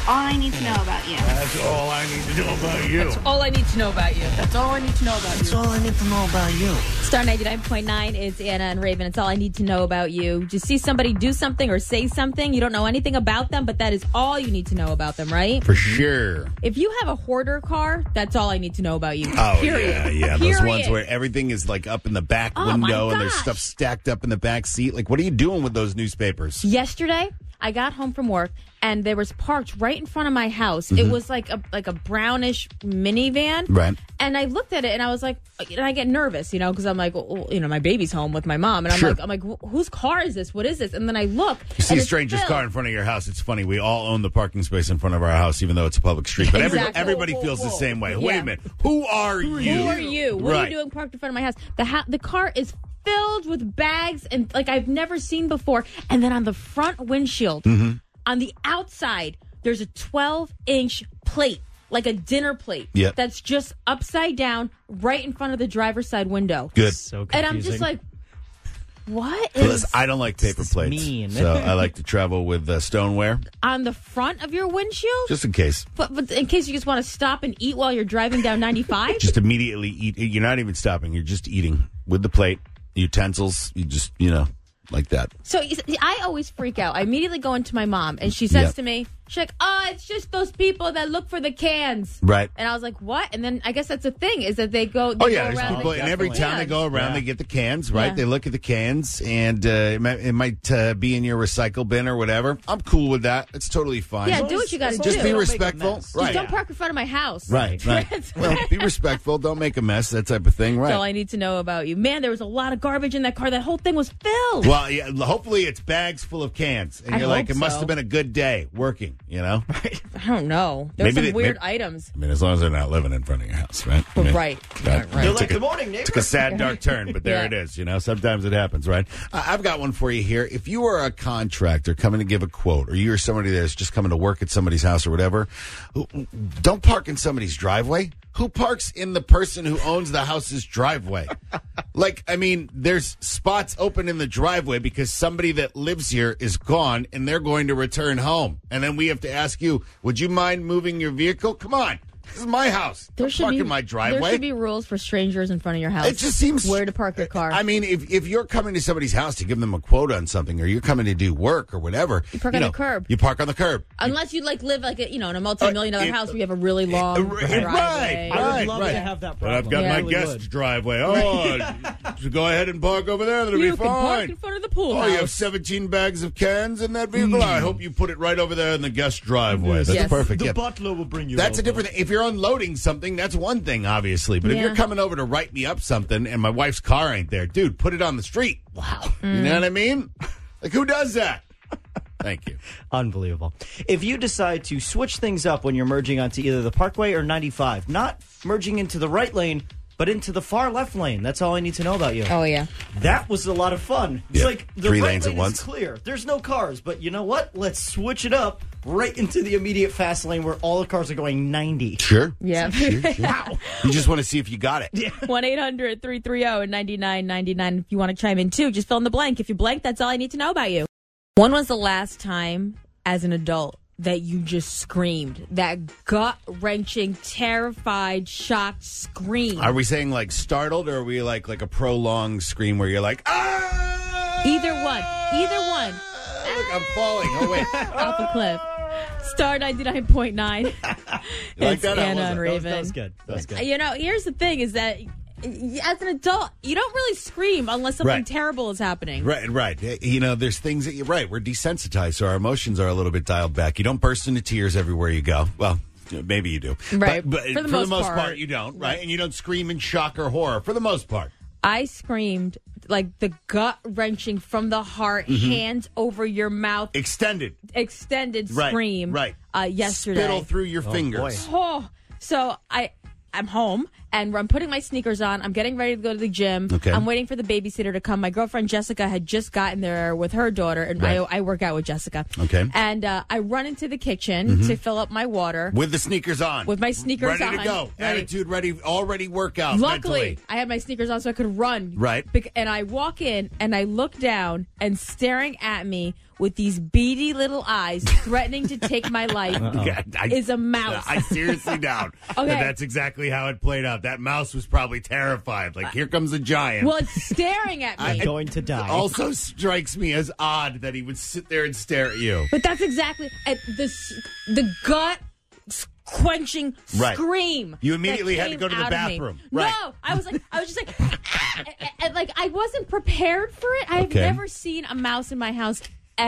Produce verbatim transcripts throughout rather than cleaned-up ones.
all I need to know about you. That's all I need to know about you. That's all I need to know about you. That's all I need to know about That's you. all I need to know about you. Star ninety-nine point nine is Anna and Raven. It's all I need to know about you. Just see somebody do something or say something. You don't know anything about them, but that is all you need to know about them, right? For sure. If you have a hoarder car, that's all I need to know about you. Oh, Period. yeah, yeah. Period. Those ones where everything is like up in the back Oh, my window and there's gosh. stuff stacked up in the back seat. Like, what are you doing with those newspapers? Yesterday, I got home from work and there was parked right in front of my house. It was like a like a brownish minivan. Right. And I looked at it and I was like, and I get nervous, you know, because I'm like, well, you know, my baby's home with my mom, and I'm Sure. like, I'm like, wh- whose car is this? What is this? And then I look. You see and a it's stranger's filled. car in front of your house. It's funny. We all own the parking space in front of our house, even though it's a public street. But every- Exactly. everybody Whoa, whoa, feels the whoa. same way. Wait Yeah. a minute. Who are you? Who are you? What are Right. you doing parked in front of my house? The ha- the car is filled with bags and like I've never seen before. And then on the front windshield, Mm-hmm. on the outside, there's a twelve inch plate, like a dinner plate. Yep. That's just upside down, right in front of the driver's side window. Good. So And confusing. I'm just like, what Well, is listen, I don't like paper This is plates, mean. so I like to travel with uh, stoneware, on the front of your windshield? just in case. But, but in case you just want to stop and eat while you're driving down ninety-five? Just immediately eat. You're not even stopping. You're just eating with the plate, utensils. You just, you know, like that. So you see, I always freak out. I immediately go into my mom, and she says Yep. to me, she's like, oh, it's just those people that look for the cans. Right. And I was like, what? And then I guess that's the thing, is that they go, they Oh, yeah. go There's around. people and in get every the town that cans. go around, Yeah. they get the cans, right? Yeah. They look at the cans, and uh, it might, it might uh, be in your recycle bin or whatever. I'm cool with that. It's totally fine. Yeah, As long do as- what you gotta as long do. as Just they be don't make a respectful. mess. Right. Just don't park in front of my house. Right, right. That's Well, be respectful. Don't make a mess. That type of thing, all right? I need to know about you. Man, there was a lot of garbage in that car. That whole thing was filled. Well, yeah, hopefully it's bags full of cans, and I you're like, hope it must so. have been a good day working. You know, I don't know. There were Maybe some they- weird maybe- items. I mean, as long as they're not living in front of your house, right? I Well, mean, right. that- Right, right. They're took like, a- good morning, neighbor. Took a sad, dark turn, but there Yeah. it is. You know, sometimes it happens, right? I- I've got one for you here. If you are a contractor coming to give a quote, or you're somebody that's just coming to work at somebody's house or whatever, who- don't park in somebody's driveway. Who parks in the person who owns the house's driveway? Like, I mean, there's spots open in the driveway because somebody that lives here is gone and they're going to return home. And then we have to ask you, would you mind moving your vehicle? Come on. This is my house. There Don't should park be in my driveway. There should be rules for strangers in front of your house. It just seems where to park your car. I mean, if if you're coming to somebody's house to give them a quote on something, or you're coming to do work or whatever, You park on know, the curb. You park on the curb. Unless you like live like a, you know, in a multi-million dollar Uh, it- house where you have a really long Uh, right, driveway. right, I would right, love right. to have that But problem. I've got Yeah. my I really guest would. driveway. Oh, so go ahead and park over there. That'll You be can park fine. in front of the pool Oh, house. you have seventeen bags of cans in that vehicle? I hope you put it right over there in the guest driveway. That's Yes. perfect. The yeah. butler will bring you That's a over. different thing. If you're unloading something, that's one thing, obviously. But if Yeah. you're coming over to write me up something and my wife's car ain't there, dude, put it on the street. Wow. You know what I mean? Like, who does that? Thank you. Unbelievable. If you decide to switch things up when you're merging onto either the Parkway or ninety-five, not merging into the right lane, but into the far left lane, that's all I need to know about you. Oh yeah. That was a lot of fun. It's Yeah. like the Three right lanes lane at once. is clear. There's no cars, but you know what? Let's switch it up right into the immediate fast lane where all the cars are going ninety. Sure. Yeah. Wow. You just want to see if you got it. one eight hundred three three zero nine nine nine nine. If you want to chime in too, just fill in the blank. If you blank, that's all I need to know about you. When was the last time as an adult that you just screamed? That gut-wrenching, terrified, shocked scream. Are we saying like startled, or are we like like a prolonged scream where you're like, ah? Either one. Either one. Look, I'm falling. Oh, wait. Off a cliff. Star ninety-nine point nine. You like It's that? How was Anna it? and That was, Raven. that was good. That was good. You know, here's the thing is that as an adult, you don't really scream unless something Right. terrible is happening. Right, right. You know, there's things that you're right. We're desensitized, so our emotions are a little bit dialed back. You don't burst into tears everywhere you go. Well, maybe you do. Right. But, but For the most part, part. you don't, right? And you don't scream in shock or horror for the most part. I screamed like the gut wrenching from the heart, hands over your mouth, Extended. extended Right, scream. right. Uh, yesterday. Spittle through your fingers. boy. Oh, so I, I'm home and I'm putting my sneakers on. I'm getting ready to go to the gym. Okay. I'm waiting for the babysitter to come. My girlfriend Jessica had just gotten there with her daughter, and Right. I, I work out with Jessica. Okay. And uh, I run into the kitchen to fill up my water. With the sneakers on. With my sneakers ready on. to go. Ready. Attitude ready, already workout. Luckily, mentally. I had my sneakers on so I could run. Right. Bec- and I walk in and I look down, and staring at me with these beady little eyes threatening to take my life Yeah, I- is a mouse. I seriously doubt Okay. that that's exactly how it played out. That mouse was probably terrified. Like, here comes a giant. Well, it's staring at me. I'm going to die. Also strikes me as odd that he would sit there and stare at you. But that's exactly at the s- the gut quenching Right. scream. You immediately that had to go to came the out of me. bathroom. Right. No, I was like, I was just like, and, and, like I wasn't prepared for it. I've Okay. never seen a mouse in my house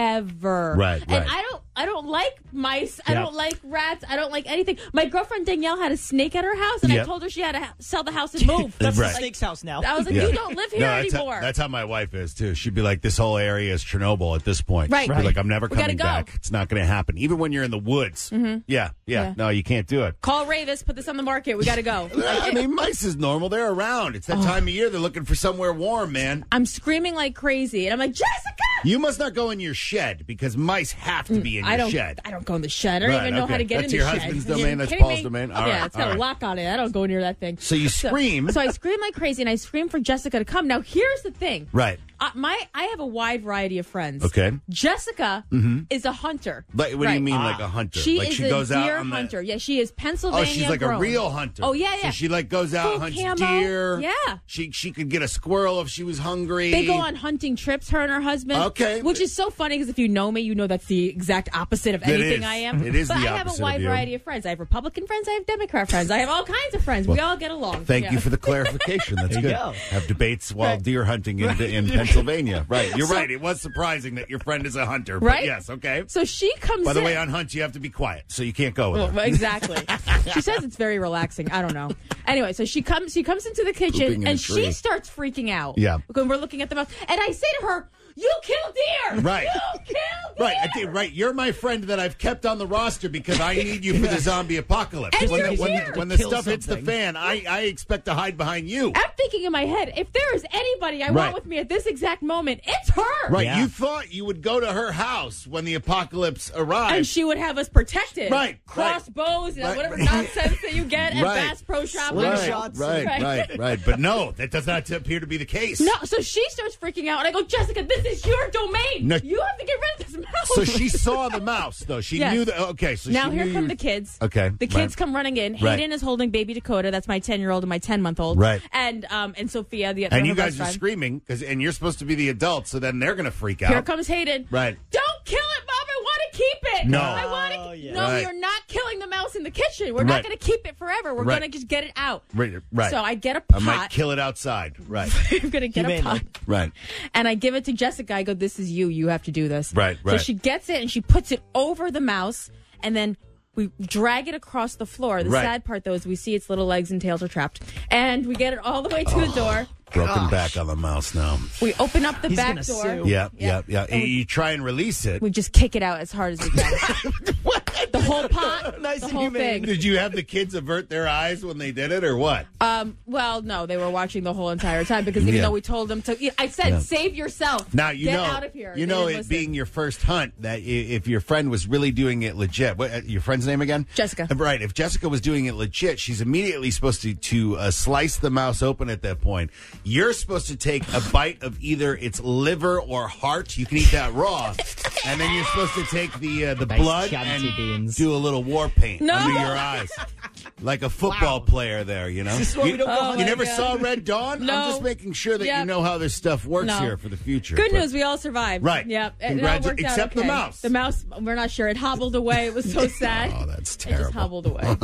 ever. Right, And right. I don't, I don't like mice. I Yeah. don't like rats. I don't like anything. My girlfriend Danielle had a snake at her house, and Yep. I told her she had to ha- sell the house and move. That's Right. the snake's house now. I was like, Yeah. you don't live here No, that's anymore. How, that's how my wife is, too. She'd be like, this whole area is Chernobyl at this point. Right. She'd be Right. like, I'm never We gotta coming go. back. It's not going to happen. Even when you're in the woods. Mm-hmm. Yeah, yeah, Yeah. No, you can't do it. Call Ravis, put this on the market. We got to go. I mean, mice is normal. They're around. It's that time of year. They're looking for somewhere warm, man. I'm screaming like crazy, and I'm like, Jessica! You must not go in your shed because mice have to be in I your don't. shed. I don't go in the shed. I don't Right, even know okay. how to get That's in the your shed. husband's Are you domain, that's kidding Paul's me? domain? All yeah, right, it's got all a right. lock on it. I don't go near that thing. So you scream. So I scream like crazy, and I scream for Jessica to come. Now, here's the thing. Right. Uh, my I have a wide variety of friends. Okay. Jessica is a hunter. Like, what do you Right. mean, like a hunter? She like is she a goes out deer on the- hunter. Yeah, she is Oh, Pennsylvania she's like grown. a real hunter. Oh yeah, yeah. So she like goes out, Full hunts camo. deer. Yeah. She she could get a squirrel if she was hungry. They go on hunting trips, her and her husband. Okay. Which is so funny because if you know me, you know that's the exact opposite of It anything is. I am. It is but the I have opposite a of wide you. variety of friends. I have Republican friends. I have Democrat friends. I have all kinds of friends. we all get along. Thank Yeah. you for the clarification. That's There you good. go. Have debates while Right. deer hunting in, in Pennsylvania. Right. You're right. It was surprising that your friend is a hunter. But Right? yes. Okay. So she comes By the in. way, on hunts you have to be quiet, so you can't go with Well, her. exactly. She says it's very relaxing. I don't know. Anyway, so she comes. She comes into the Pooping kitchen in a and tree. she starts freaking out. Yeah. When we're looking at the mouse, and I say to her, "You killed deer. Right. You killed deer. Right, I did, right. You're my friend that I've kept on the roster because I need you for the zombie apocalypse. And when you're the, when, here. the, when the Kill stuff hits the something. fan, I, I expect to hide behind you. I'm thinking in my head, if there is anybody I Right. want with me at this exact moment, it's her. Right, Yeah. you thought you would go to her house when the apocalypse arrived. And she would have us protected. Right, Crossbows, you know, right. whatever nonsense that you get at Right. Bass Pro Shop. Sling right, shots. right, Right. right, right. But no, that does not appear to be the case. No, so she starts freaking out, and I go, Jessica, this is your domain. No. You have to get rid of this mouse. So she saw the mouse, though. She Yes. knew that. Okay, so Now she here knew come you- the kids. Okay, The kids right. come running in. Right. Hayden is holding baby Dakota. That's my ten-year-old and my ten-month-old. Right. And um and Sophia, the And her you best guys are friend. screaming because, and you're supposed to be the adult, so then they're going to freak out. Here comes Hayden. Right. Don't kill it, Mom. I want to keep it. No. I want to. Oh, yeah. No, Right. you're not killing the mouse in the kitchen. We're Right. not going to keep it forever. We're Right. going to just get it out. Right, right. So I get a I might pot. kill it outside. Right, I'm going to get a Humanely. pot. right. And I give it to Jessica. I go, this is you. You have to do this. Right, So right. she gets it and she puts it over the mouse, and then we drag it across the floor. The Right. sad part, though, is we see its little legs and tails are trapped. And we get it all the way to the door. Broken back on the mouse now. We open up the He's back gonna door. sue. Yeah, yeah, yeah. And we- You try and release it. We just kick it out as hard as we can. The whole pot, Nice the and whole humane. thing. Did you have the kids avert their eyes when they did it, or what? Um, well, no, they were watching the whole entire time because even Yeah. though we told them to, I said, Yeah. save yourself. Now you Get know, out of here. you They know, didn't it listen. being your first hunt, that i- if your friend was really doing it legit. What, uh, your friend's name again? Jessica. Right. If Jessica was doing it legit, she's immediately supposed to to uh, slice the mouse open at that point. You're supposed to take a bite of either its liver or heart. You can eat that raw, and then you're supposed to take the uh, the Nice blood Chianti and beans. do a little war paint No. under your eyes. Like a football player there, you know? This is why you we don't go Oh, hunting. you my never God. saw Red Dawn? No. I'm just making sure that you Yep. know how this stuff works No. here for the future. Good But- news, we all survived. Right. Yep. It all Congratu- worked out except the okay. mouse. The mouse, we're not sure. It hobbled away. It was so sad. Oh, that's It terrible. just hobbled away.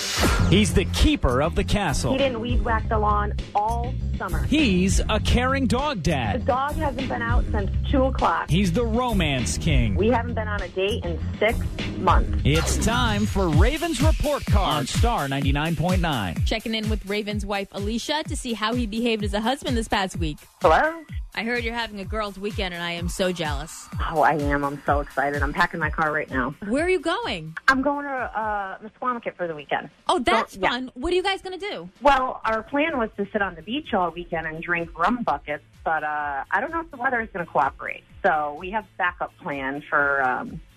He's the keeper of the castle. He didn't weed whack the lawn all summer. He's a caring dog The dad. dog hasn't been out since two o'clock. He's the romance king. We haven't been on a date in six months. It's time for Raven's Report Card on Star ninety-nine point nine. Checking in with Raven's wife, Alicia, to see how he behaved as a husband this past week. Hello? I heard you're having a girls' weekend, and I am so jealous. Oh, I am. I'm so excited. I'm packing my car right now. Where are you going? I'm going to uh, Misquamicut for the weekend. Oh, that's So, yeah. fun. What are you guys going to do? Well, our plan was to sit on the beach all weekend and drink rum buckets, but uh, I don't know if the weather is going to cooperate. So we have backup plan for um,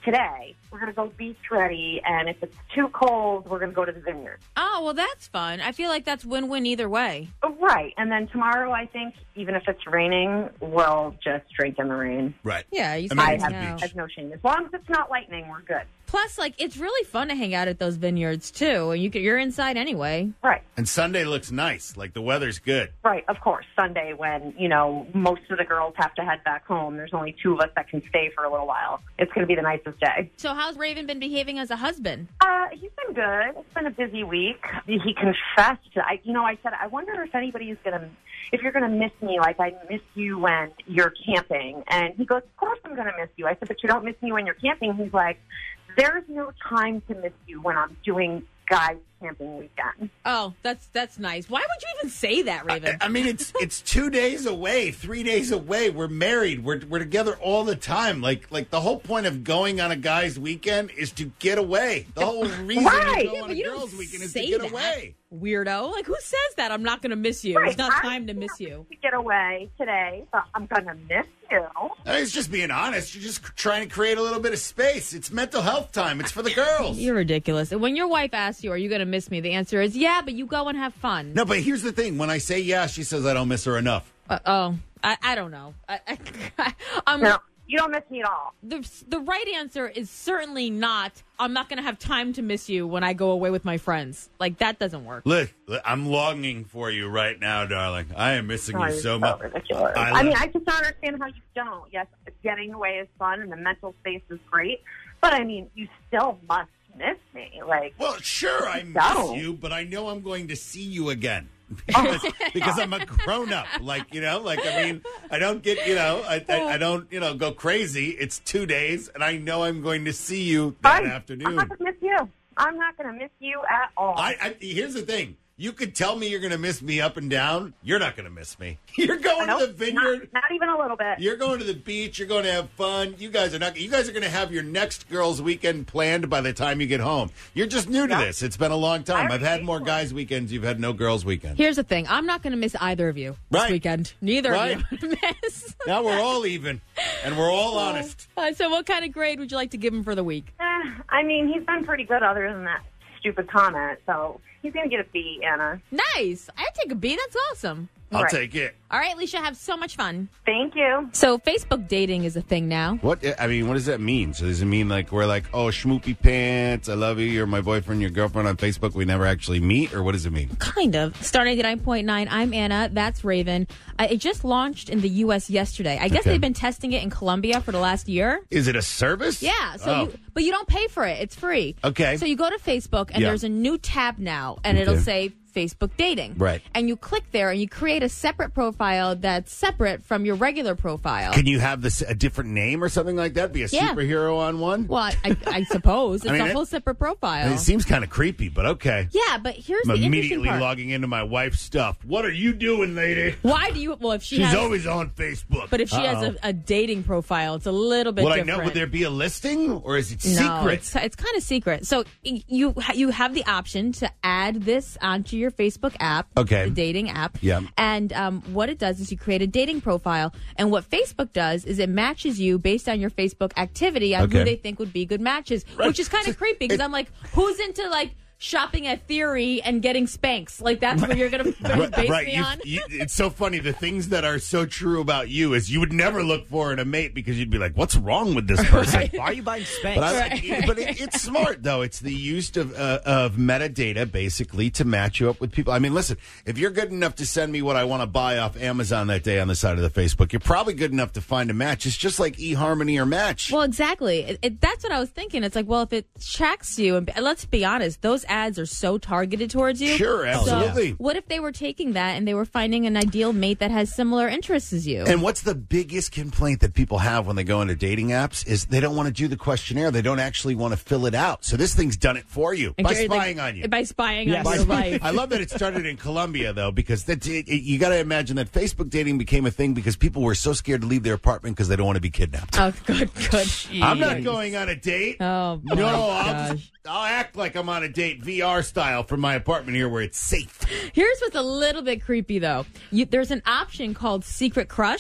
today. We're going to go beach ready, and if it's too cold, we're going to go to the vineyard. Oh, well, that's fun. I feel like that's win-win either way. Right. And then tomorrow, I think, even if it's raining, we'll just drink in the rain. Right. Yeah, you I mean, said I have, no. I have no shame. As long as it's not lightning, we're good. Plus, like, it's really fun to hang out at those vineyards, too. And you can, you're inside anyway. Right. And Sunday looks nice. Like the weather's good. Right, of course. Sunday when, you know, most of the girls have to head back home. There's only two of us that can stay for a little while. It's going to be the nicest day. So how's Raven been behaving as a husband? Uh, he's been good. It's been a busy week. He confessed. I, you know, I said, I wonder if anybody's going to, if you're going to miss me like I miss you when you're camping. And he goes, of course I'm going to miss you. I said, but you don't miss me when you're camping. He's like, there's no time to miss you when I'm doing guys camping weekend. Oh, that's that's nice. Why would you even say that, Raven? I, I mean, it's it's two days away, three days away. We're married. We're we're together all the time. Like like the whole point of going on a guy's weekend is to get away. The whole reason Right. you go Yeah, on but a you don't girl's weekend is to say get that. away. Weirdo. Like, who says that? I'm not going to miss you. Right. It's not I time to miss you. To get away today, but I'm going to miss you. I mean, it's just being honest. You're just trying to create a little bit of space. It's mental health time. It's for the girls. You're ridiculous. And when your wife asks you, are you going to miss me? The answer is, yeah, but you go and have fun. No, but here's the thing. When I say yeah, she says I don't miss her enough. Uh, oh, I, I don't know. I, I, I'm, No, you don't miss me at all. the, the right answer is certainly not, I'm not going to have time to miss you when I go away with my friends. Like, that doesn't work. Look, I'm longing for you right now, darling. I am missing Oh, you you're so much. ridiculous. I I, love- mean, I just don't understand how you don't. Yes, getting away is fun, and the mental space is great. But, I mean, you still must miss me. Like, Well, sure, I miss No. you, but I know I'm going to see you again. Because, because I'm a grown up. Like, you know, like, I mean, I don't get, you know, I, I, I don't, you know, go crazy. It's two days, and I know I'm going to see you that fine. I'm afternoon. not going to miss you. I'm not going to miss you at all. I, I Here's the thing. You could tell me you're going to miss me up and down. You're not going to miss me. You're going Nope, to the vineyard. Not, not even a little bit. You're going to the beach. You're going to have fun. You guys are not. You guys are going to have your next girls' weekend planned by the time you get home. You're just new to Yeah. this. It's been a long time. I I've had already more paid for guys' weekends. You've had no girls' weekends. Here's the thing. I'm not going to miss either of you this Right. weekend. Neither Right. of you I'm gonna miss. Now we're all even, and we're all honest. Uh, so what kind of grade would you like to give him for the week? Eh, I mean, he's been pretty good other than that stupid comment. So he's going to get a B, Anna. Nice. I'd take a B. That's awesome. I'll Right. take it. All right, Alicia, have so much fun. Thank you. So Facebook dating is a thing now. What I mean, what does that mean? So does it mean like we're like, oh, schmoopy pants, I love you, you're my boyfriend, your girlfriend on Facebook, we never actually meet, or what does it mean? Kind of. Star ninety-nine point nine. I'm Anna. That's Raven. I, it just launched in the U S yesterday. I guess Okay. they've been testing it in Colombia for the last year. Is it a service? Yeah. So, Oh. you, but you don't pay for it. It's free. Okay. So you go to Facebook, and Yeah. there's a new tab now, and it'll Okay. say Facebook dating. Right. And you click there, and you create a separate profile that's separate from your regular profile. Can you have this a different name or something like that? Be a Yeah. superhero on one? well, I, I suppose it's I mean, a it- whole separate profile. It seems kind of creepy, but okay. Yeah, but here's I'm the interesting immediately part. logging into my wife's stuff. What are you doing, lady? Why do you? Well, if she She's has, always on Facebook. but if she has Uh-oh. a, a dating profile, it's a little bit Would I different. know? Would there be a listing, or is it No, secret? it's, it's kind of secret. So y- you ha- you have the option to add this onto your Facebook app, Okay. the dating app. Yeah. And um, what it does is you create a dating profile, and what Facebook does is it matches you based on your Facebook activity on Okay. who they think would be good matches, Right. which is kind So of creepy because it- I'm like, who's into like shopping at Theory and getting Spanx? Like that's where you're gonna Right, base right. me You- on. you- it's so funny. The things that are so true about you is you would never look for in a mate because you'd be like, "What's wrong with this person?" Why are you buying Spanx? But, I, but it, it's smart though. It's the use of uh, of metadata basically to match you up with people. I mean, listen, if you're good enough to send me what I want to buy off Amazon that day on the side of the Facebook, you're probably good enough to find a match. It's just like eHarmony or Match. Well, exactly. It, it, that's what I was thinking. It's like, well, if it tracks you, and, and let's be honest, those ads are so targeted towards you. Sure, absolutely. So what if they were taking that and they were finding an ideal mate that has similar interests as you? And what's the biggest complaint that people have when they go into dating apps is they don't want to do the questionnaire. They don't actually want to fill it out. So this thing's done it for you And by you're, spying like, on you. By spying Yes. on your life. I love that it started in Colombia, though, because that, it, it, you got to imagine that Facebook dating became a thing because people were so scared to leave their apartment because they don't want to be kidnapped. Oh, good, good. I'm not going on a date. Oh, my no, I'll, gosh. just, I'll act like I'm on a date V R style from my apartment here where it's safe. Here's what's a little bit creepy, though. You, there's an option called Secret Crush.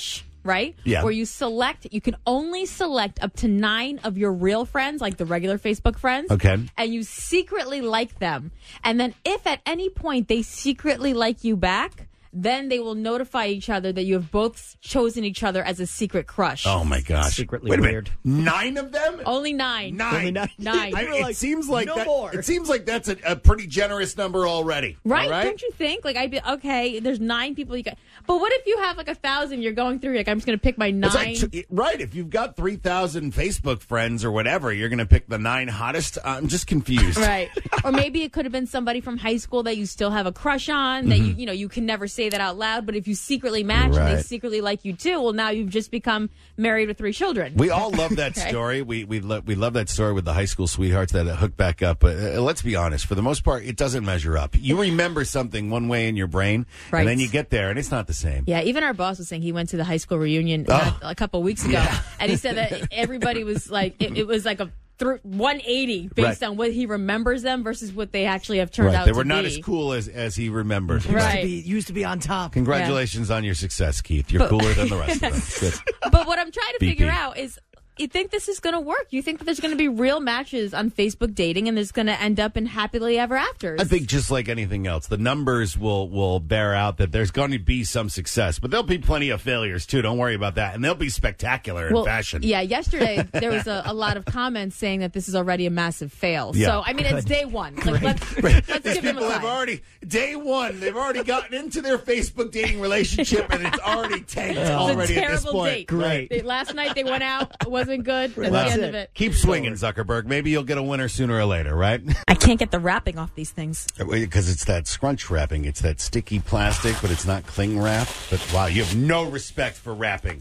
right? Yeah. Where you select, you can only select up to nine of your real friends, like the regular Facebook friends. Okay. And you secretly like them. And then if at any point they secretly like you back, then they will notify each other that you have both chosen each other as a secret crush. Oh my gosh! Secretly Wait a weird. minute. Nine of them? Only nine. Nine. Only nine. Nine. I You were it like, seems like no that. more. It seems like that's a, a pretty generous number already. Right? All right? Don't you think? Like, I'd be, okay, there's nine people you got. But what if you have like a thousand, you're going through, you're like, I'm just going to pick my nine. It's like, t- right. If you've got three thousand Facebook friends or whatever, you're going to pick the nine hottest. I'm just confused. Right. Or maybe it could have been somebody from high school that you still have a crush on, that Mm-hmm. you, you know, you can never say that out loud, but if you secretly match and they Right. secretly like you too, well, now you've just become married with three children. We all love that Right. story. We we lo- we love that story with the high school sweethearts that hook back up. But uh, let's be honest, for the most part, it doesn't measure up. You remember something one way in your brain, Right. and then you get there, and it's not the same. Yeah, even our boss was saying he went to the high school reunion Oh. not- a couple weeks ago, and he said that everybody was like, it, it was like a th- one eighty based Right. on what he remembers them versus what they actually have turned Right. out They to were not be. as cool as as he remembered. Right. Used to be, used to be on top. Congratulations on your success, Keith. You're cooler than the rest of us. Good. But what I'm trying to B P. figure out is, you think this is going to work? You think that there's going to be real matches on Facebook dating and there's going to end up in happily ever afters? I think just like anything else, the numbers will will bear out that there's going to be some success, but there'll be plenty of failures too. Don't worry about that, and they'll be spectacular in well, fashion. yeah, yesterday there was a, a lot of comments saying that this is already a massive fail. Yeah. So, I mean, it's day one. Like, let's, Right. let's These give them a people have time. already day one. They've already gotten into their Facebook dating relationship, and it's already tanked It's already a at this terrible point. date. Great. They- last night they went out. It wasn't good. That's Well, the end it. of it. Keep swinging, Zuckerberg. Maybe you'll get a winner sooner or later, right? I can't get the wrapping off these things. Because it's that scrunch wrapping. It's that sticky plastic, but it's not cling wrap. But wow, you have no respect for wrapping.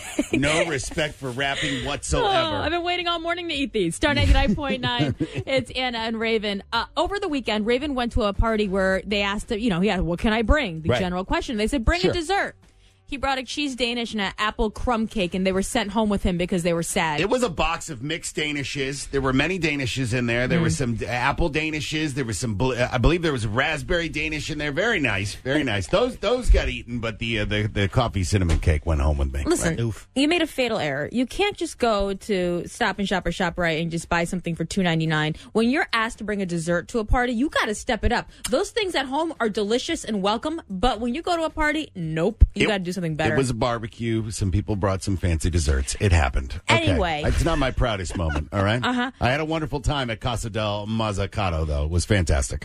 No respect for wrapping whatsoever. Oh, I've been waiting all morning to eat these. Star ninety-nine point nine. It's Anna and Raven. Uh, over the weekend, Raven went to a party where they asked, you know, he asked, what can I bring? The Right. general question. They said, bring Sure. a dessert. He brought a cheese Danish and an apple crumb cake, and they were sent home with him because they were sad. It was a box of mixed Danishes. There were many Danishes in there. There Mm. were some d- apple Danishes. There was some, bl- I believe, there was raspberry Danish in there. Very nice, very nice. Those those got eaten, but the uh, the the coffee cinnamon cake went home with me. Listen, Right. you made a fatal error. You can't just go to Stop and Shop or ShopRite and just buy something for two ninety-nine. When you're asked to bring a dessert to a party, you got to step it up. Those things at home are delicious and welcome, but when you go to a party, nope. You It- got to do something better. It was a barbecue. Some people brought some fancy desserts. It happened. Okay. Anyway. It's not my proudest moment, all right? Uh-huh. I had a wonderful time at Casa del Mazzucato, though. It was fantastic.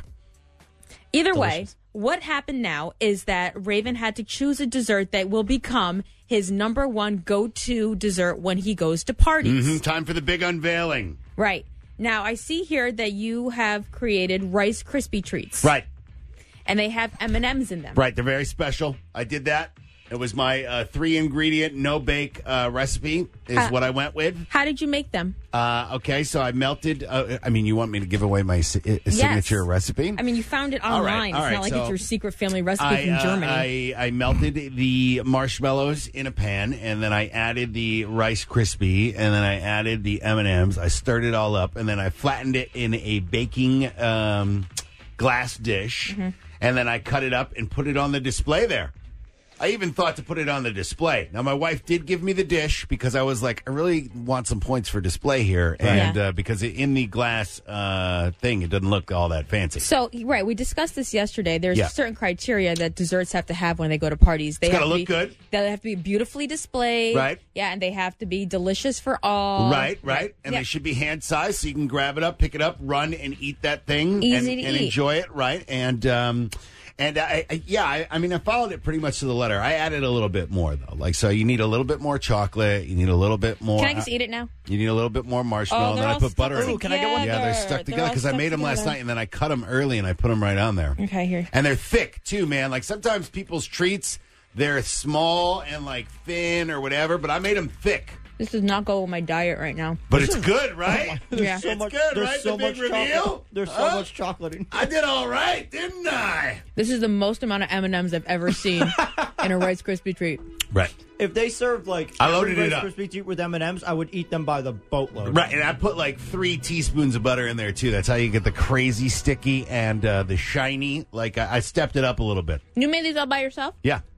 Either way, what happened now is that Raven had to choose a dessert that will become his number one go-to dessert when he goes to parties. Mhm. Time for the big unveiling. Right. Now, I see here that you have created Rice Krispie treats. Right. And they have M and M's in them. Right. They're very special. I did that. It was my uh, three ingredient, no bake uh, recipe, is Uh, what I went with. How did you make them? Uh, okay, so I melted. Uh, I mean, you want me to give away my si- uh, signature recipe? I mean, you found it All right, online. all it's right, not like so it's your secret family recipe I, from uh, Germany. I, I melted the marshmallows in a pan, and then I added the Rice Krispie, and then I added the M and M's. I stirred it all up, and then I flattened it in a baking um, glass dish, Mm-hmm. and then I cut it up and put it on the display there. I even thought to put it on the display. Now, my wife did give me the dish because I was like, I really want some points for display here. And Yeah. uh, because it, in the glass uh, thing, it doesn't look all that fancy. So, right, we discussed this yesterday. There's Yeah. certain criteria that desserts have to have when they go to parties. They It's have gotta to look be, good. They have to be beautifully displayed. Right. Yeah, and they have to be delicious for all. Right, right. And Yeah. they should be hand sized so you can grab it up, pick it up, run, and eat that thing. Easy and, to and eat. enjoy it, right? And, um, and I, I, yeah, I, I mean, I followed it pretty much to the letter. I added a little bit more, though. Like, so you need a little bit more chocolate. You need a little bit more. Can I just eat it now? You need a little bit more marshmallow. Oh, and they're then I all put stuck butter in. Ooh, can I get one? Yeah, they're stuck They're together all because I stuck made them last together. night and then I cut them early and I put them right on there. Okay, here. And they're thick too, man. Like sometimes people's treats, they're small and like thin or whatever, but I made them thick. This does not go with my diet right now. But it's good, right? Yeah. So It's much, good, there's right? so The big much reveal? chocolate. There's so Huh? much chocolate in I did all right, didn't I? This is the most amount of M and M's I've ever seen in a Rice Krispie treat. Right. If they served like I loaded every it Rice up. Krispie treat with M and M's, I would eat them by the boatload. Right, and I put like three teaspoons of butter in there too. That's how you get the crazy sticky and uh, the shiny. Like I, I stepped it up a little bit. You made these all by yourself? Yeah.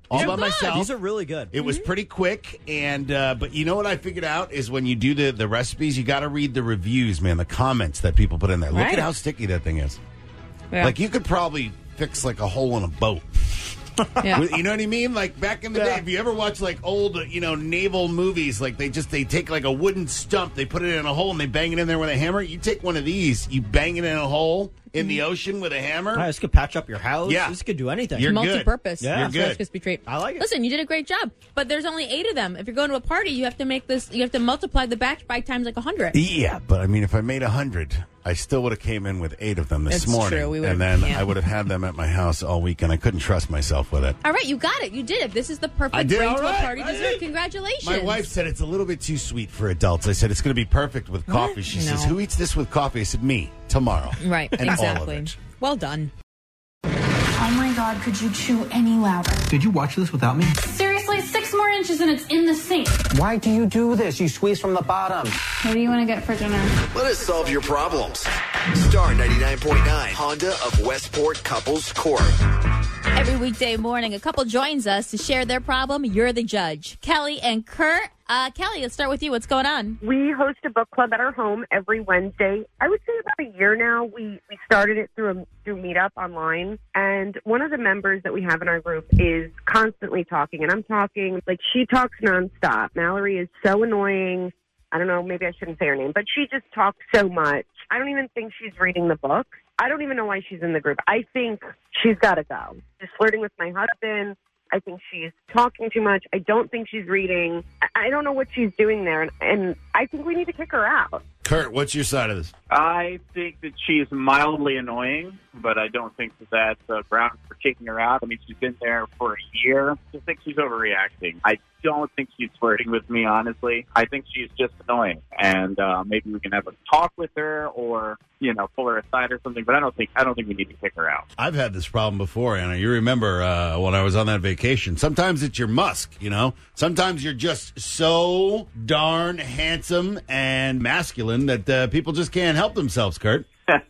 all They're by good. myself. These are really good. It was pretty quick, and uh, but you know what I figured out is when you do the, the recipes, you got to read the reviews, man, the comments that people put in there. Look Right. at how sticky that thing is. Yeah. Like you could probably fix like a hole in a boat. Yeah. You know what I mean? Like back in the day, if you ever watch like old, uh, you know, naval movies, like they just they take like a wooden stump, they put it in a hole, and they bang it in there with a hammer. You take one of these, you bang it in a hole in the ocean with a hammer. All right, this could patch up your house. Yeah. This could do anything. You're good. Multi-purpose. Yeah. You're good. Rice Krispie treat. I like it. Listen, you did a great job, but there's only eight of them. If you're going to a party, you have to make this. You have to multiply the batch by times like a hundred. Yeah, but I mean, if I made a hundred, I still would have came in with eight of them this That's morning, true. We would've- and then yeah. I would have had them at my house all week, and I couldn't trust myself with it. All right, you got it. You did it. This is the perfect I did bring all to a right. party I dessert. did. Congratulations. My wife said it's a little bit too sweet for adults. I said it's going to be perfect with coffee. She says, No. "Who eats this with coffee?" I said, "Me tomorrow." Right, and exactly. all of it. Well done. Oh my God, could you chew any louder? Did you watch this without me? Seriously, six more inches and it's in the sink. Why do you do this? You squeeze from the bottom. What do you want to get for dinner? Let us solve your problems. Star ninety-nine point nine, Honda of Westport Couples Court. Every weekday morning, a couple joins us to share their problem. You're the judge. Kelly and Kurt. Uh, Kelly, let's start with you. What's going on? We host a book club at our home every Wednesday. I would say about a year now. We we started it through a, through Meetup online, and one of the members that we have in our group is constantly talking, and I'm talking like she talks nonstop. Mallory is so annoying. I don't know, maybe I shouldn't say her name, but she just talks so much. I don't even think she's reading the book. I don't even know why she's in the group. I think she's got to go. She's flirting with my husband. I think she's talking too much. I don't think she's reading. I I don't know what she's doing there, and, and I think we need to kick her out. Kurt, what's your side of this? I think that she's mildly annoying, but I don't think that that's a ground for kicking her out. I mean, she's been there for a year. I think she's overreacting. I don't think she's flirting with me, honestly. I think she's just annoying, and uh, maybe we can have a talk with her, or you know, pull her aside or something. But I don't think I don't think we need to kick her out. I've had this problem before, Anna. You remember uh, when I was on that vacation. Sometimes it's your musk, you know? Sometimes you're just so darn handsome and masculine that uh, people just can't help themselves, Kurt.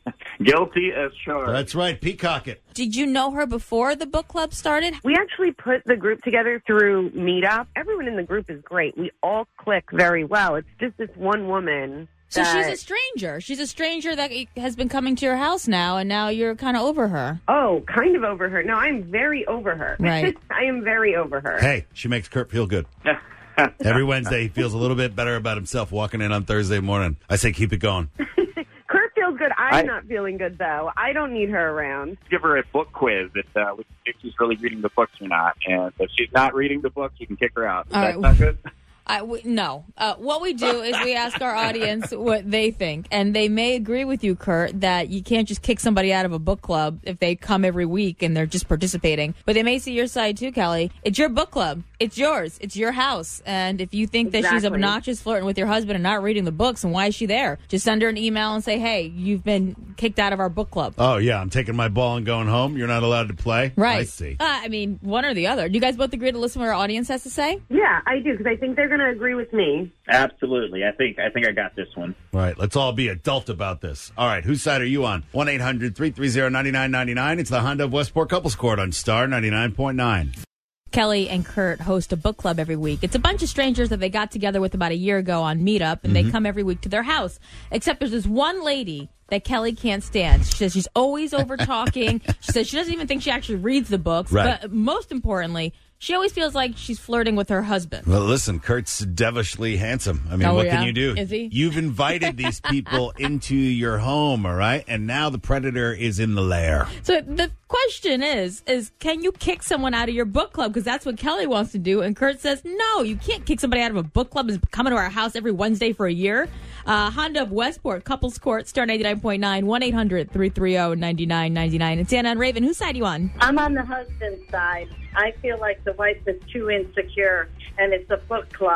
Guilty as charged. That's right. Peacock it. Did you know her before the book club started? We actually put the group together through Meetup. Everyone in the group is great. We all click very well. It's just this one woman. So that- she's a stranger. She's a stranger that has been coming to your house now, and now you're kind of over her. Oh, kind of over her. No, I'm very over her. Right. I am very over her. Hey, she makes Kurt feel good. Every Wednesday, he feels a little bit better about himself walking in on Thursday morning. I say keep it going. Kurt feels good. I'm I- not feeling good, though. I don't need her around. Give her a book quiz that uh, we can see if she's really reading the books or not. And if she's not reading the books, you can kick her out. Does All that right. sound good? I, w- no. Uh, what we do is we ask our audience what they think. And they may agree with you, Kurt, that you can't just kick somebody out of a book club if they come every week and they're just participating. But they may see your side too, Kelly. It's your book club. It's yours. It's your house. And if you think that she's Exactly. obnoxious, flirting with your husband and not reading the books, and why is she there? Just send her an email and say, hey, you've been kicked out of our book club. Oh, yeah, I'm taking my ball and going home. You're not allowed to play? Right. I see. Uh, I mean, one or the other. Do you guys both agree to listen to what our audience has to say? Yeah, I do, because I think they're going to agree with me. Absolutely. I think I think I got this one. All right, let's all be adult about this. All right, whose side are you on? one eight hundred three three zero nine nine nine nine. It's the Honda of Westport Couples Court on Star ninety-nine point nine. Kelly and Kurt host a book club every week. It's a bunch of strangers that they got together with about a year ago on Meetup, and they come every week to their house. Except there's this one lady that Kelly can't stand. She says she's always over talking. She says she doesn't even think she actually reads the books. Right. But most importantly, she always feels like she's flirting with her husband. Well, listen, Kurt's devilishly handsome. I mean, Oh, what yeah? can you do? Is he? You've invited these people into your home, all right? And now the predator is in the lair. So the question is, is can you kick someone out of your book club? Because that's what Kelly wants to do. And Kurt says, no, you can't kick somebody out of a book club who's coming to our house every Wednesday for a year. Uh, Honda of Westport, Couples Court, Star ninety-nine point nine, one eight hundred three three zero nine nine nine nine. It's Anna and Raven. Whose side are you on? I'm on the husband's side. I feel like the wife is too insecure, and it's a book club.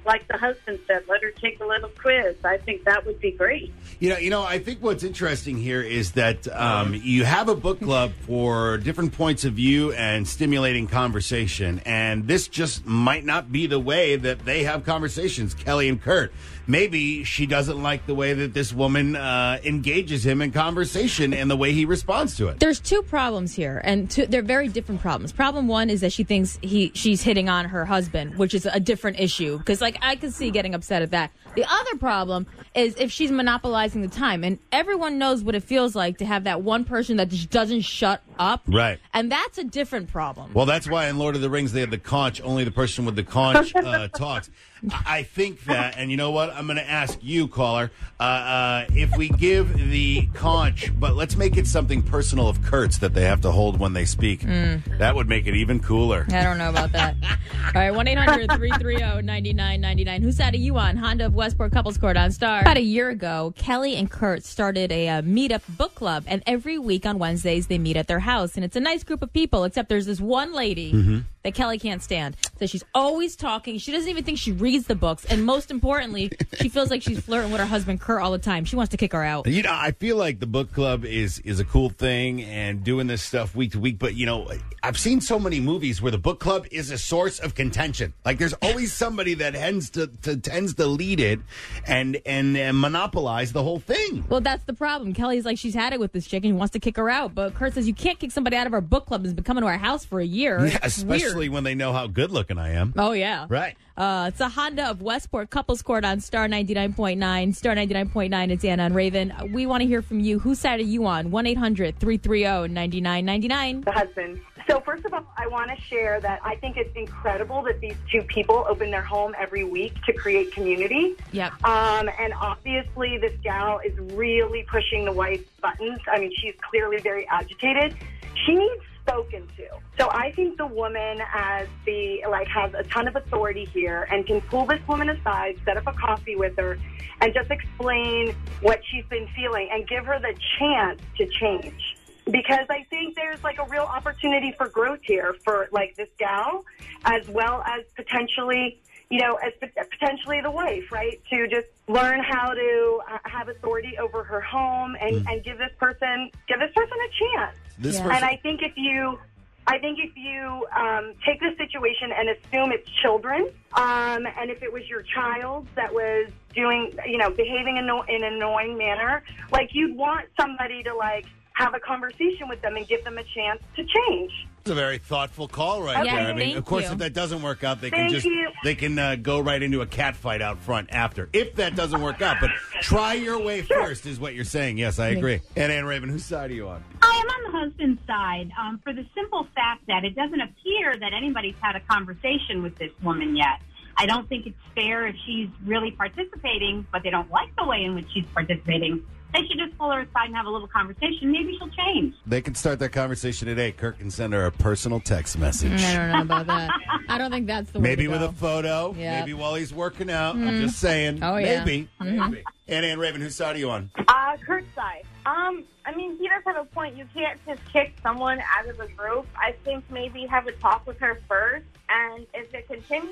like the husband said, let her take a little quiz. I think that would be great. You know, you know. I think what's interesting here is that um, you have a book club for different points of view and stimulating conversation, and this just might not be the way that they have conversations, Kelly and Kurt. Maybe she doesn't like the way that this woman uh, engages him in conversation and the way he responds to it. There's two problems here, and two, they're very different problems. Problem one is that she thinks he she's hitting on her husband, which is a different issue, because like I can see getting upset at that. The other problem is if she's monopolizing the time, and everyone knows what it feels like to have that one person that just doesn't shut up. Right. And that's a different problem. Well, that's why in Lord of the Rings they have the conch. Only the person with the conch uh, talks. I think that, and you know what? I'm going to ask you, caller, uh, uh, if we give the conch, but let's make it something personal of Kurt's that they have to hold when they speak. Mm. That would make it even cooler. I don't know about that. All right, one eight hundred three three zero nine nine nine nine. Whose side are you on? Honda of Westport Couples Court on Star. About a year ago, Kelly and Kurt started a uh, meetup book club, and every week on Wednesdays they meet at their house, and it's a nice group of people, except there's this one lady mm-hmm. that Kelly can't stand. So she's always talking. She doesn't even think she reads the books, and most importantly, she feels like she's flirting with her husband Kurt all the time. She wants to kick her out. You know, I feel like the book club is is a cool thing and doing this stuff week to week, but you know, I've seen so many movies where the book club is a source of contention. Like there's always somebody that tends to, to tends to lead it and, and and monopolize the whole thing. Well, that's the problem. Kelly's like she's had it with this chick and wants to kick her out, but Kurt says you can't kick somebody out of our book club who's been coming to our house for a year. Yeah, it's especially weird. when they know how good looking I am. Oh yeah, right. Uh, it's a Honda of Westport Couples Court on Star ninety-nine point nine. Star ninety-nine point nine, it's Anna and Raven. We want to hear from you. Whose side are you on? one eight hundred three three zero nine nine nine nine. The husband. So first of all, I want to share that I think it's incredible that these two people open their home every week to create community. Yep. Um, and obviously this gal is really pushing the wife's buttons. I mean, she's clearly very agitated. She needs spoken to. So I think the woman as the, like, has a ton of authority here and can pull this woman aside, set up a coffee with her, and just explain what she's been feeling and give her the chance to change. Because I think there's, like, a real opportunity for growth here for, like, this gal, as well as potentially, you know, as potentially the wife, right? To just learn how to have authority over her home and, mm. and give this person, give this person a chance. This yeah. person- and I think if you... I think if you um, take the situation and assume it's children, um, and if it was your child that was doing, you know, behaving in, in an annoying manner, like you'd want somebody to, like, have a conversation with them and give them a chance to change. It's a very thoughtful call right Okay, there. I mean, thank of course, you. if that doesn't work out, they Thank can just you. they can uh, go right into a cat fight out front after. If that doesn't work out, but try your way first is what you're saying. Yes, I agree. And Ann Raven, whose side are you on? I am on the husband's side um, for the simple fact that it doesn't appear that anybody's had a conversation with this woman yet. I don't think it's fair if she's really participating, but they don't like the way in which she's participating. They should just pull her aside and have a little conversation. Maybe she'll change. They can start that conversation today. Kirk can send her a personal text message. I don't know about that. I don't think that's the way Maybe to with go. a photo. Yeah. Maybe while he's working out. Mm. I'm just saying. Oh, yeah. Maybe. Mm-hmm. Maybe. And Ann Raven, whose side are you on? Uh, Kurt's side. Um, I mean, he does have a point. You can't just kick someone out of a group. I think maybe have a talk with her first, and if it continues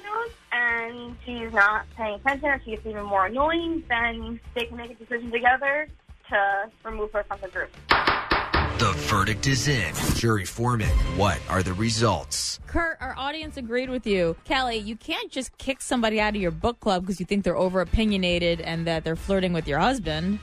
and she's not paying attention or she's even more annoying, then they can make a decision together to remove her from the group. The verdict is in. Jury foreman, what are the results? Kurt, our audience agreed with you. Kelly, you can't just kick somebody out of your book club because you think they're over opinionated and that they're flirting with your husband.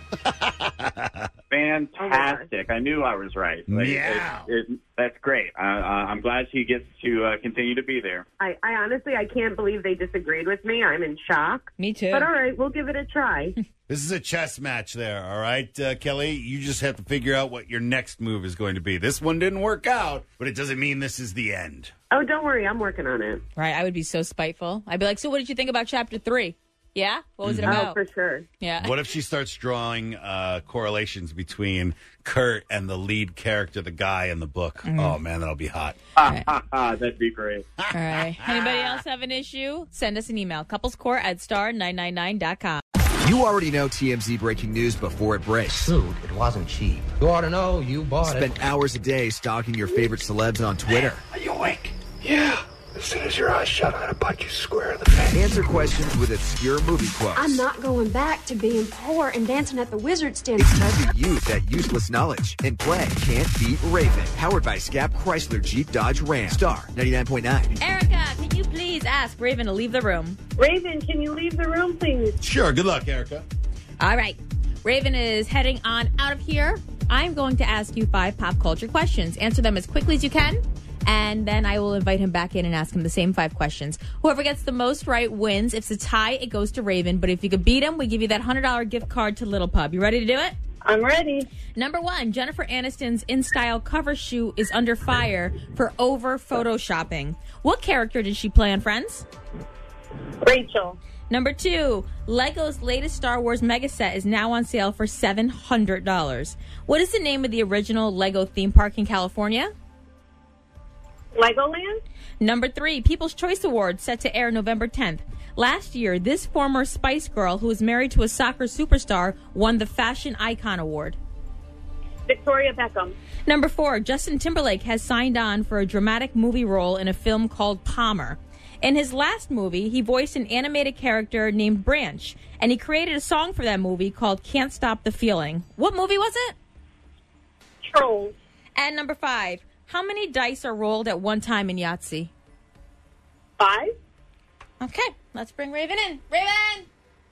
Fantastic. I knew I was right. Like, yeah. It, it, that's great. Uh, uh, I'm glad she gets to uh, continue to be there. I, I honestly, I can't believe they disagreed with me. I'm in shock. Me too. But all right, we'll give it a try. This is a chess match there, all right, uh, Kelly? You just have to figure out what your next move is going to be. This one didn't work out, but it doesn't mean this is the end. Oh, don't worry. I'm working on it. Right, I would be so spiteful. I'd be like, so what did you think about chapter three? Yeah? What was it about? Oh, for sure. Yeah. What if she starts drawing uh, correlations between Kurt and the lead character, the guy in the book? Mm. Oh, man, that'll be hot. Right. That'd be great. All right. Anybody else have an issue? Send us an email. Couplescourt at star nine nine nine dot com. You already know T M Z breaking news before it breaks. Dude, it wasn't cheap. You ought to know. You bought Spend it. hours a day stalking your favorite celebs on Twitter. Are you awake? Yeah. As soon as your eyes shut, I'm gonna punch you square in the face. Answer questions with obscure movie quotes. I'm not going back to being poor and dancing at the Wizard's Den. It's time to use that useless knowledge and play Can't Beat Raven. Powered by Scap Chrysler Jeep Dodge Ram. Star ninety-nine point nine. Erica, can you please ask Raven to leave the room? Raven, can you leave the room, please? Sure. Good luck, Erica. All right. Raven is heading on out of here. I'm going to ask you five pop culture questions. Answer them as quickly as you can, and then I will invite him back in and ask him the same five questions. Whoever gets the most right wins. If it's a tie, it goes to Raven. But if you could beat him, we give you that one hundred dollars gift card to Little Pub. You ready to do it? I'm ready. Number one, Jennifer Aniston's InStyle cover shoot is under fire for over photoshopping. What character did she play on Friends? Rachel. Number two, Lego's latest Star Wars mega set is now on sale for seven hundred dollars. What is the name of the original Lego theme park in California? Legoland. Number three, People's Choice Awards set to air November tenth. Last year, this former Spice Girl, who is married to a soccer superstar, won the Fashion Icon Award. Victoria Beckham. Number four, Justin Timberlake has signed on for a dramatic movie role in a film called Palmer. In his last movie, he voiced an animated character named Branch, and he created a song for that movie called Can't Stop the Feeling. What movie was it? Trolls. And number five, how many dice are rolled at one time in Yahtzee? Five. Okay, let's bring Raven in. Raven!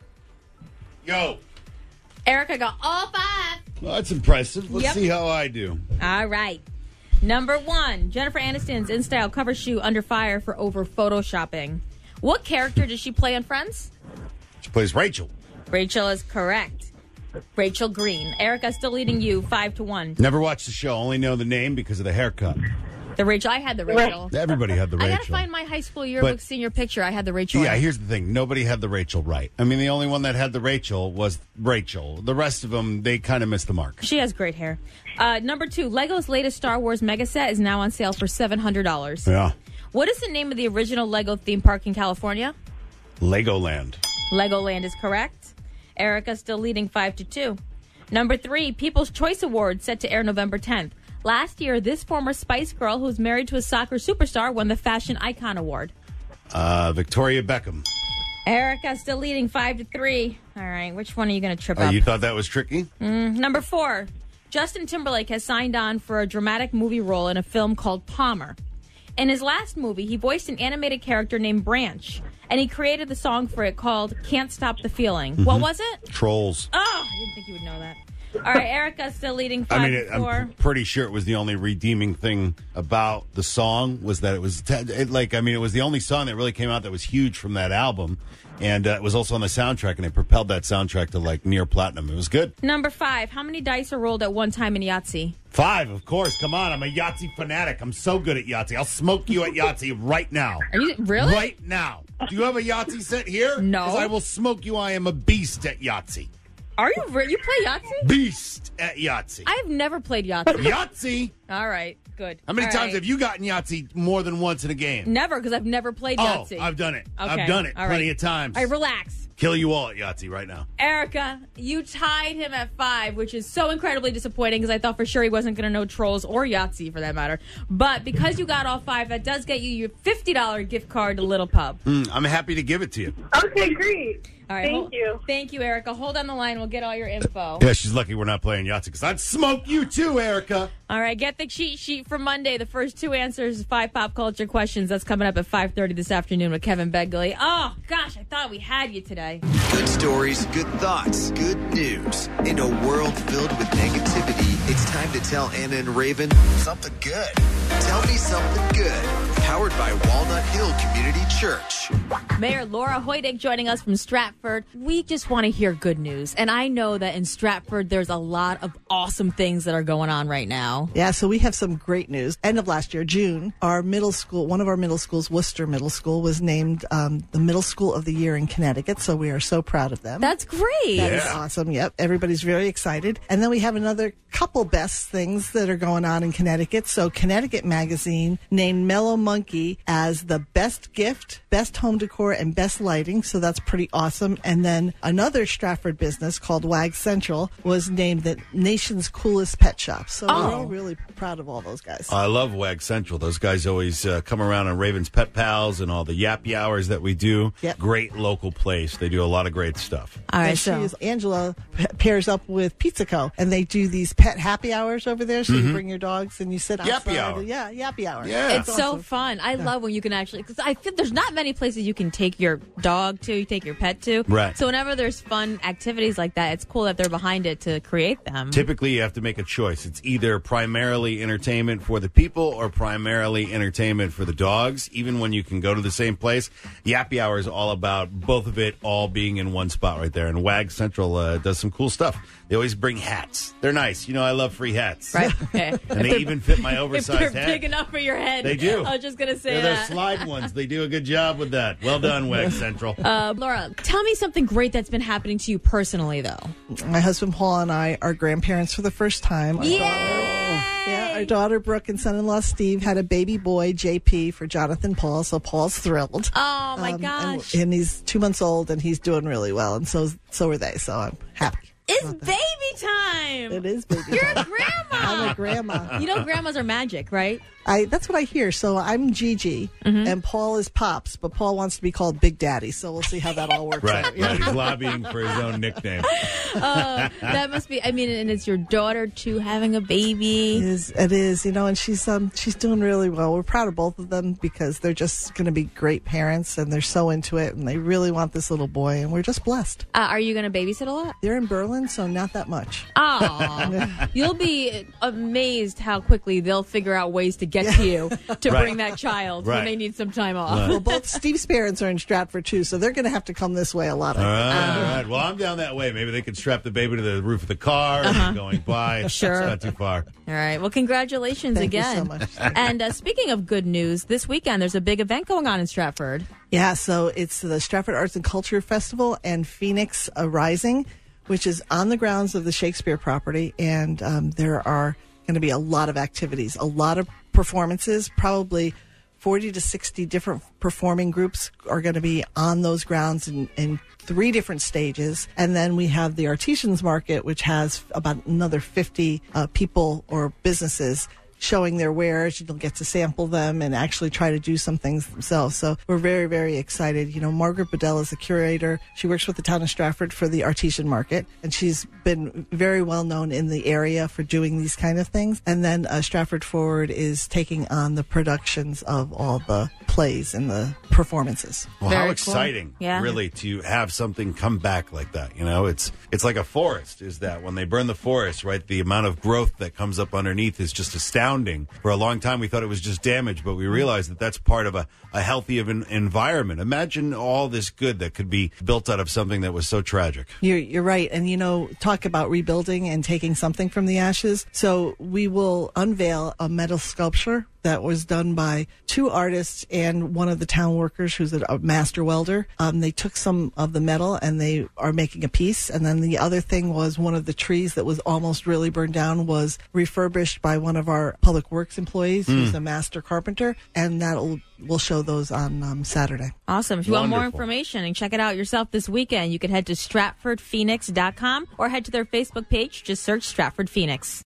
Yo. Erica got all five. Well, that's impressive. Let's Yep. see how I do. All right. Number one, Jennifer Aniston's InStyle cover shoot under fire for over photoshopping. What character does she play on Friends? She plays Rachel. Rachel is correct. Rachel Green. Erica's still leading you five to one. Never watched the show. Only know the name because of the haircut. The Rachel. I had the Rachel. Everybody had the I Rachel. gotta find my high school yearbook But- senior picture. I had the Rachel. Yeah, in it. here's the thing. Nobody had the Rachel right. I mean, the only one that had the Rachel was Rachel. The rest of them, they kind of missed the mark. She has great hair. Uh, number two, Lego's latest Star Wars mega set is now on sale for seven hundred dollars. Yeah. What is the name of the original Lego theme park in California? Legoland. Legoland is correct. Erica's still leading five to two. Number three, People's Choice Awards set to air November tenth. Last year, this former Spice Girl, who's married to a soccer superstar, won the Fashion Icon Award. Uh, Victoria Beckham. Erica's still leading five to three. All right, which one are you going to trip Oh, up? you thought that was tricky? Mm, number four, Justin Timberlake has signed on for a dramatic movie role in a film called Palmer. In his last movie, he voiced an animated character named Branch, and he created the song for it called Can't Stop the Feeling. Mm-hmm. What was it? Trolls. Oh, I didn't think you would know that. All right, Erica's still leading five I mean, it, to four. I'm pretty sure it was the only redeeming thing about the song was that it was te- it, like, I mean, it was the only song that really came out that was huge from that album. And uh, it was also on the soundtrack, and it propelled that soundtrack to like near platinum. It was good. Number five, how many dice are rolled at one time in Yahtzee? Five, of course. Come on, I'm a Yahtzee fanatic. I'm so good at Yahtzee. I'll smoke you at Yahtzee right now. Are you really? Right now. Do you have a Yahtzee set here? No. Because I will smoke you. I am a beast at Yahtzee. Are you re- you play Yahtzee? Beast at Yahtzee. I've never played Yahtzee. Yahtzee. All right, good. How many All times right. have you gotten Yahtzee more than once in a game? Never, because I've never played Oh, Yahtzee. I've done it. Okay. I've done it All plenty right. of times. All right, relax. Kill you all at Yahtzee right now. Erica, you tied him at five, which is so incredibly disappointing because I thought for sure he wasn't going to know Trolls or Yahtzee for that matter. But because you got all five, that does get you your fifty dollars gift card to Little Pub. Mm, I'm happy to give it to you. Okay, great. All right, Thank hold- you. Thank you, Erica. Hold on the line. We'll get all your info. Yeah, she's lucky we're not playing Yahtzee because I'd smoke you too, Erica. All right, get the cheat sheet for Monday. The first two answers, five pop culture questions. That's coming up at five thirty this afternoon with Kevin Begley. Oh, gosh, I thought we had you today. Good stories, good thoughts, good news. In a world filled with negativity, it's time to tell Anna and Raven something good. Tell me something good. Powered by Walnut Hill Community Church. Mayor Laura Hoydick joining us from Stratford. We just want to hear good news. And I know that in Stratford, there's a lot of awesome things that are going on right now. Yeah, so we have some great news. End of last year, June, our middle school, one of our middle schools, Worcester Middle School, was named um, the Middle School of the Year in Connecticut. So we are so proud of them. That's great. That is awesome. Yep. Everybody's very excited. And then we have another couple bests six things that are going on in Connecticut. So Connecticut Magazine named Mellow Monkey as the best gift, best home decor, and best lighting. So that's pretty awesome. And then another Stratford business called Wag Central was named the nation's coolest pet shop. So Oh. we're all really proud of all those guys. I love Wag Central. Those guys always uh, come around on Raven's Pet Pals and all the yappy hours that we do. Yep. Great local place. They do a lot of great stuff. All right, and so she is, Angela p- pairs up with Pizza Co. and they do these pet happy hours over there. So Mhm. you bring your dogs and you sit Yappy outside. hour. Yeah, yappy hour. Yeah. it's so fun. I love when you can actually, because I feel there's not many places you can take your dog to, you take your pet to. Right. So whenever there's fun activities like that, it's cool that they're behind it to create them. Typically, you have to make a choice. It's either primarily entertainment for the people or primarily entertainment for the dogs. Even when you can go to the same place, Yappy Hour is all about both of it all being in one spot right there. And Wag Central uh, does some cool stuff. They always bring hats. They're nice. You know, I love free hats. Right. Okay. And they even fit my oversized if they're hat. big enough for your head. They do. I was just going to say They're that. those slide ones. They do a good job with that. Well done, Wag Central. Uh, Laura, tell me something great that's been happening to you personally, though. My husband Paul and I are grandparents for the first time. Our Yay! daughter, yeah, our daughter Brooke and son-in-law Steve had a baby boy, J P, for Jonathan Paul. So Paul's thrilled. Oh my Um, gosh! And, and he's two months old, and he's doing really well, and so so are they. So I'm happy. It's baby time. It is baby You're time. a grandma. I'm a grandma. You know, grandmas are magic, right? I that's what I hear. So I'm Gigi, Mm-hmm. and Paul is Pops, but Paul wants to be called Big Daddy. So we'll see how that all works Right, out. right. He's lobbying for his own nickname. Uh, that must be. I mean, and it's your daughter too having a baby. It is, it is, you know, and she's um she's doing really well. We're proud of both of them because they're just going to be great parents, and they're so into it, and they really want this little boy, and we're just blessed. Uh, are you going to babysit a lot? They're in Berlin, so not that much. Oh, you'll be amazed how quickly they'll figure out ways to get to you to Right. bring that child when Right. they need some time off. Well, both Steve's parents are in Stratford too, so they're going to have to come this way a lot. All Of right, all right. Well, I'm down that way. Maybe they could strap the baby to the roof of the car Uh-huh. going by. Sure. It's not too far. All right. Well, congratulations Thank you again. so much. And uh, speaking of good news, this weekend there's a big event going on in Stratford. Yeah, so it's the Stratford Arts and Culture Festival and Phoenix uh, Rising, which is on the grounds of the Shakespeare property, and um, there are going to be a lot of activities, a lot of performances, probably forty to sixty different performing groups are going to be on those grounds in, in three different stages. And then we have the Artisans Market, which has about another fifty uh, people or businesses showing their wares. You'll get to sample them and actually try to do some things themselves. So we're very, very excited. You know, Margaret Bedell is the curator. She works with the town of Stratford for the Artisan Market, and she's been very well known in the area for doing these kind of things. And then uh, Stratford Forward is taking on the productions of all the plays and the performances. Well, Very how cool. exciting, Yeah. really, to have something come back like that. You know, it's it's like a forest, is that when they burn the forest, right, the amount of growth that comes up underneath is just astounding. For a long time, we thought it was just damage, but we realized that that's part of a, a healthy of an environment. Imagine all this good that could be built out of something that was so tragic. You're, you're right. And, you know, talk about rebuilding and taking something from the ashes. So we will unveil a metal sculpture that was done by two artists and one of the town workers who's a, a master welder. Um, they took some of the metal and they are making a piece. And then the other thing was one of the trees that was almost really burned down was refurbished by one of our public works employees who's a master carpenter. And that'll we'll show those on um, Saturday. Awesome. If you want more Wonderful. information and check it out yourself this weekend, you can head to stratford phoenix dot com or head to their Facebook page. Just search Stratford Phoenix.